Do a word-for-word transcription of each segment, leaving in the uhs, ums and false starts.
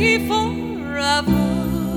live forever.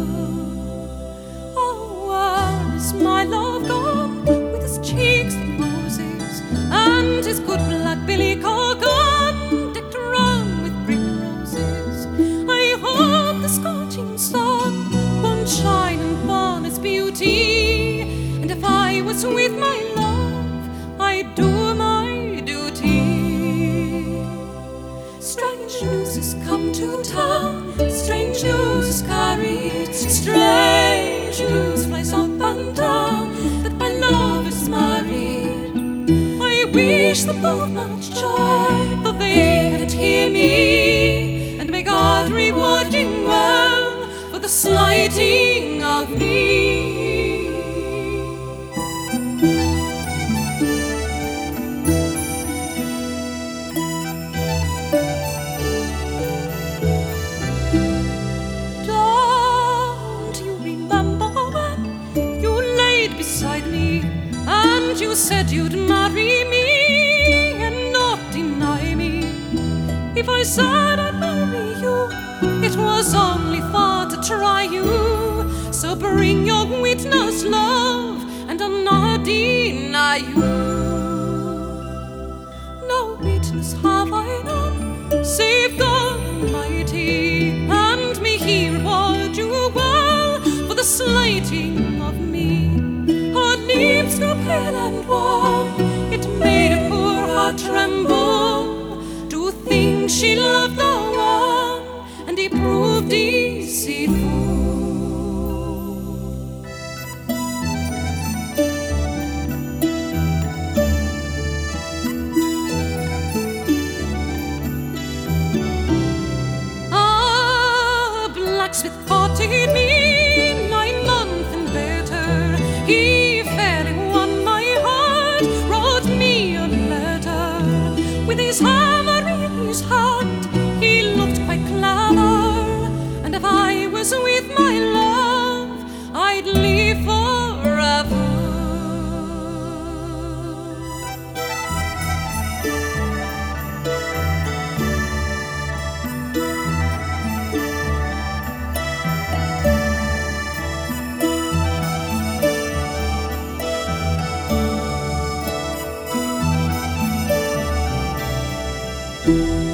Oh, where is my love gone, with his cheeks like roses, and his good black billy coat gone, decked round with brick roses? I hope the scorching sun won't shine upon its beauty, and if I was with my love, I'd do my duty. Strange news has come to town, strange news is carried, strange news flies up and down, that my love is married. I wish them both much joy, though they can't hear me, and may God reward him well for the slighting of me. You said you'd marry me and not deny me. If I said I'd marry you, it was only for to try you. So bring your witness, love, and I'll not deny you. No witness have I none, save God Almighty, and may He reward you well for the slighting of me. Her lips grew pale and warm, it made a poor heart tremble, to think she loved the one, and he proved deceitful. Ah, blacksmith courted me nine months and better. He with his hammer in his hand, he looked quite clever, and if I was with my love, I'd live forever. Thank you.